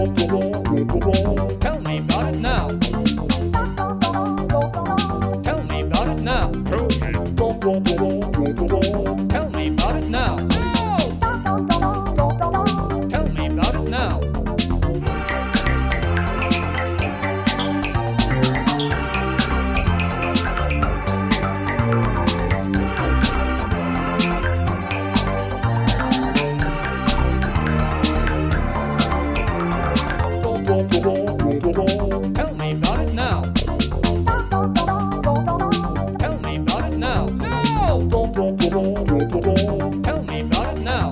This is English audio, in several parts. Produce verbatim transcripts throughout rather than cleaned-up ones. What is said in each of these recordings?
Tell me about it now. Tell me about it now. Tell me. Tell me about it now. No! Tell me about it now. Tell me about it now. Tell me about it now. No! Tell me about it now.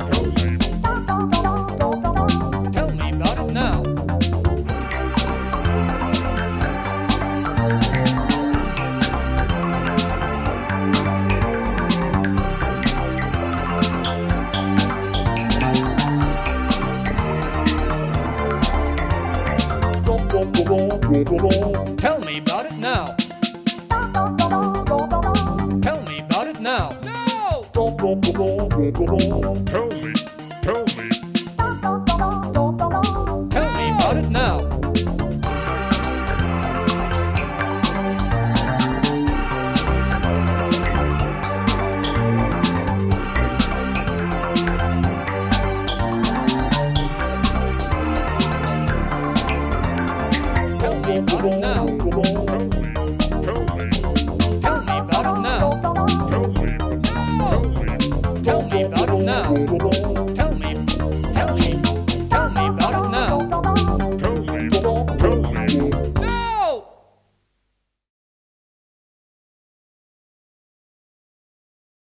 Tell me about it now. Tell me about it now. Tell me about it now. No! Tell me. Tell me. Tell me about it now. Tell me about it now.